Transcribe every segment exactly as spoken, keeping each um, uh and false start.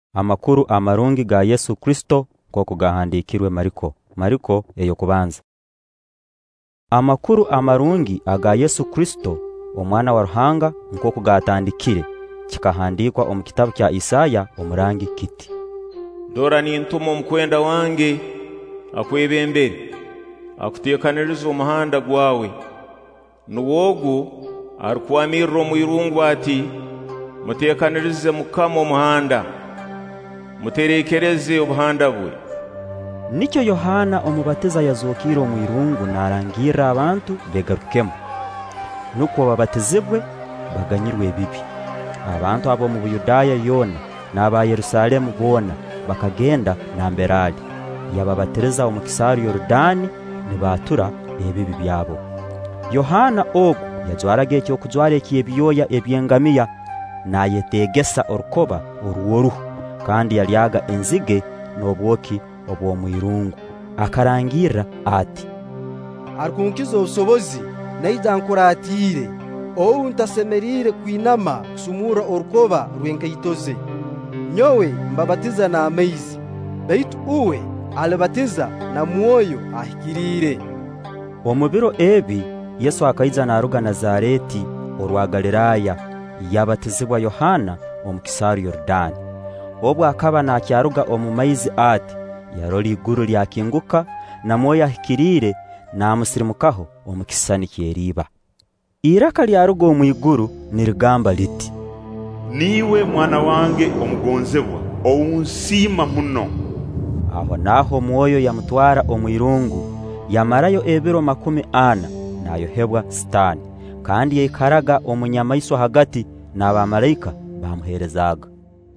Amakuru amarungi ga Yesu Kristo koko gahandikirwe Mariko. Mariko eyo kubanza. Amakuru amarungi aga Yesu Kristo omwana wa Ruhanga nkoko gatandikire kikahandikwa omu kitabu kya Isaya omurangi kiti: Dora ni ntumo mkwenda wange akwebembere akutekaniriza umuhanda gwawe. Nuwogu arikwamirira omwirungu ati mutekanirize Mukama omuhanda muterekereze obuhanda bwe. Nicyo Yohana omubatiza yazokira omwirungu narangira abantu begarukemo nuko babatizibwe baganyirwe bibi. Abantu abo mu Buyudaya yona n'aba Yerusalemu bona bakagenda namberali yababatereza omu kisari Yorodani nibatura ebibi byabo. Yohana ogu yajwarage cyo kujwara ekiyebiyoya ebyengamiya nayetegesa orukoba oruworuhu kandi yalyaga enzige n'obwoki obwo mwirungu akarangira ati: Arkunkizo usobozi naijankuratire ou ntasemerire kwinama kusumura orukoba rwenkayitoze. Nyowe mbabatiza na amaizi baitu uwe alibatiza na mwoyo ahikirire. Omubiro ebi Yesu akaija naruga Nazareti orwa Galilaya yabatizibwa Yohana omu kisari Yorodani. Obwo akaba nakyaruga omu maizi ati yaroli iguru lyakinguka na mwoyo ahikirire namusirimukaho omu kisani kyeriba. Iraka lyaruga omu iguru nirigamba liti: Niwe mwana wange omugonzebwa ounsima muno. Aho naho mwoyo yamutwara omwirungu yamarayo ebiro makumi ana nayohebwa Sitani kandi yikaraga omunyamaiso hagati n'abamalayika bamuherezaga.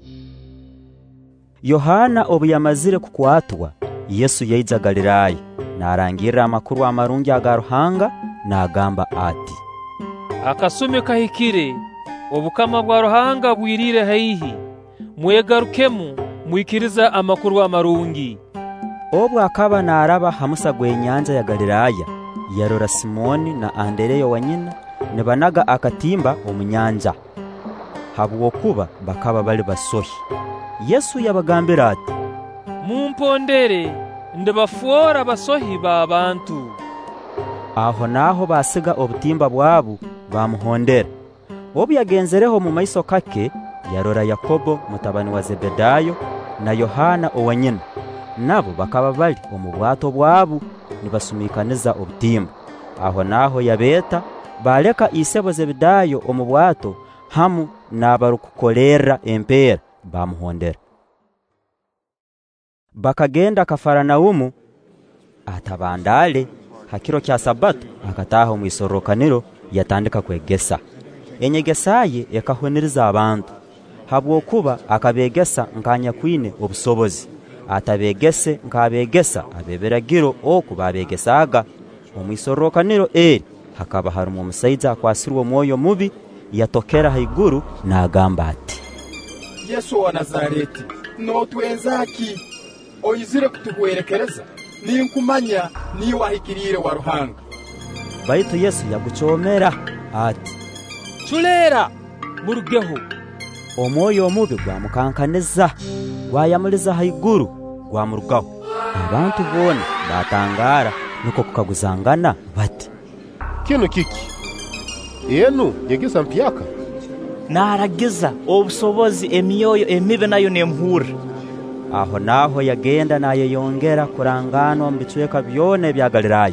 Yohana obu yamazire kukwatwa Yesu yaija Galilaya narangira amakuru amarungi aga Ruhanga nagamba ati: Akasumi kahikire obukama bwa Ruhanga bwirire haihi mwegarukemu mwikiriza amakuru amarungi. Obwo akaba naraba hamusa gwenyanja ya Galilaya yarora Simoni na Andereyo wanyina nibanaga akatimba omunyanja habwo kuba bakaba bali basohi. Yesu yabagambira ati: Mumpondere ndibafuora basohi ba bantu. Aho naho basiga obutimba bwabo bamuhondera. Obu yagenzereho mu maiso kake yarora Yakobo mutabani wa Zebedayo na Yohana owanyina nabo bakaba bali omu bwato bwabo nibasumikaniza obutimba. Aho naho yabeta baleka isebo Zebedayo omu bwato hamu n'abarukukolera empera bamuhondera. Bakagenda Kafaranaumu atabandale hakiro kya Sabato akataha mu isorokaniro yatandika kwegesa. Enyegesaye yakahoneriza abantu habwo kuba akabegesa nkanya kwine obusobozi atabegese nkabegesa abeberagiro oku babegesaga. Omu isorokaniro eri hakaba harumu omusaiza akwasirwe mwoyo mubi yatokera haiguru nagamba ati: Yesu wa Nazareti notwenzaki oyizire kutuhwerekereza ninkumanya ni wahikirire wa Ruhanga. Baitu Yesu yaguchomera ati: Chulera murugeho. Omwoyo omubi gwamukankaneza gwayamuliza haiguru gwamurugaho. Abantu bona batangara nuko kukaguzangana bati: Kino kiki yenu yegisa mpyaka naragiza obusobozi emyoyo emibe nayo nemhura. Aho naho yagenda naye yongera kurangano mbicweka byone bya Galilaya.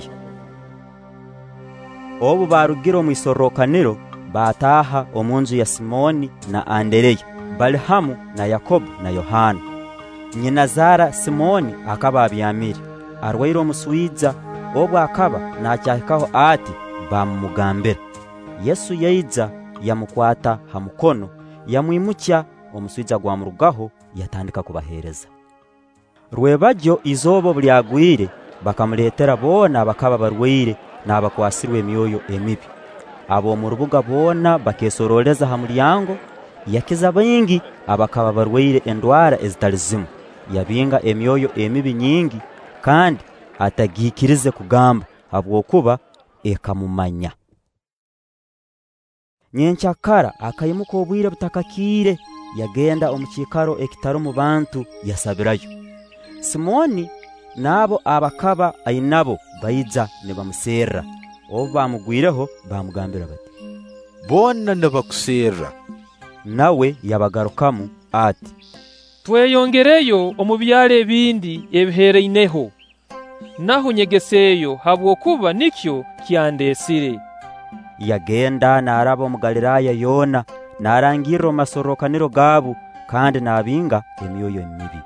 Obu barugiro mu isorokaniro bataha omunzu ya Simoni na Andereya bali hamu na Yakobo na Yohana. Nyina Zara Simoni akaba abyamire arwairo muswiza. Obu akaba nacyahikaho ati bamugambira. Yesu yaija yamukwata hamukono yamwimukya omuswiza gwamurugaho yatandika kubahereza. Rwebajyo izobo bulyagwire bakamuletera bona bakaba barwire nabakwasirwe emyoyo emibi. Abo mu rubuga bona bakesoroleza hamulyango yakiza bayingi abakaba barwire endwara ezitalizimu yabinga emyoyo emibi nyingi kandi atagikirize kugamba habwo kuba ekamumanya. Nyenchakara akayimuka obwire butakakire yagenda omukikaro ekitaro mu bantu yasabirayo. Simoni nabo abakaba ainabo bayija ne bamuserra. Obo bamugwireho bamugambira bati, bona nabakuserra. Nawe yabagarukamu ati, tweyongereyo omubyale ebindi ebihereineho, naho nyegeseyo habwokuba nikyo kyandesire. Yagenda naraba omu Galilaya yona, narangirira omasorokaniro gabu kandi nabinga emyoyo mibi.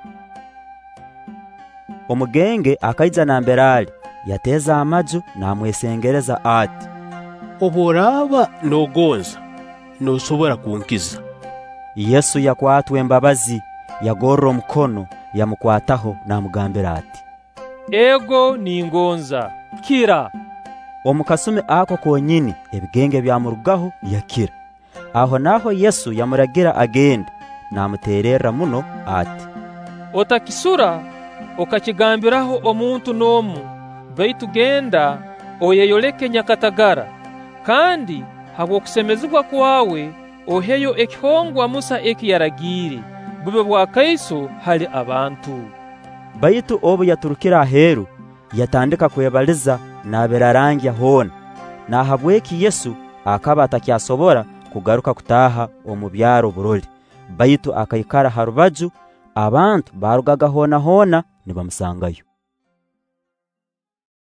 Omugenge akaija namberali, yateza amaju namwesengereza ati, oboraba nogonza nosobora kunkiza. Yesu yakwatwa embabazi, yagorra omukono, yamukwataho namugambira ati, ego ningonza, kira. Omukasumi ako konyini ebigenge byamurugaho yakira. Aho naho Yesu yamuragira agende, namuterera muno ati, otakisura okakigambiraho omuntu nomu, baitu genda oyeyoleke nyakatagara, kandi habw'okusemezibwa kwawe oheyo ekihongwa Musa eki yaragire, bube bwakaiso hali abantu. Baitu obu yaturukira aheru, yatandika kwebaliza naberarangia hona, na habweki Yesu akaba atakyasobora kugaruka kutaha omu byaro buroli, baitu akaikara harubaju, abantu barugaga hona hona nibamusangayo.